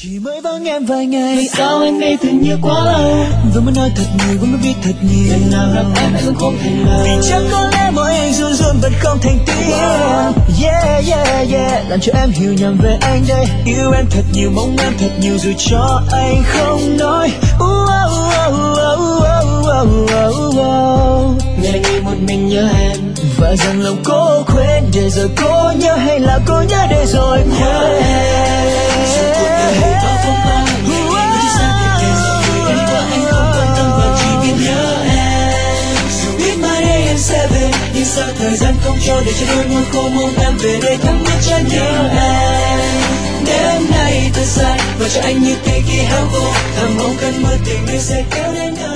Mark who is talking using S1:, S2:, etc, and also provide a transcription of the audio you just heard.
S1: Chỉ mới vắng em vài ngày, mà sao anh đây tưởng như quá lâu. Vẫn muốn nói thật nhiều, vẫn muốn biết thật nhiều. Lần nào gặp em lại vẫn không thành lời. Vì chắc có lẽ mỗi anh run run vẫn không thành tiếng. Yeah yeah yeah, làm cho em hiểu nhầm về anh đây. Yêu em thật nhiều, mong em thật nhiều rồi cho anh không nói. Ngày ngày một mình nhớ em, và rằng lòng cố quên để giờ cố nhớ hay là cố nhớ để rồi quên. Nhưng sao thời gian không cho để cho đôi môi khô mong em về đây thắm thiết cho nhớ em. Đêm nay tôi sai và cho anh như cây kia héo khô, thầm mong cơn mưa tình yêu sẽ kéo đến nơi.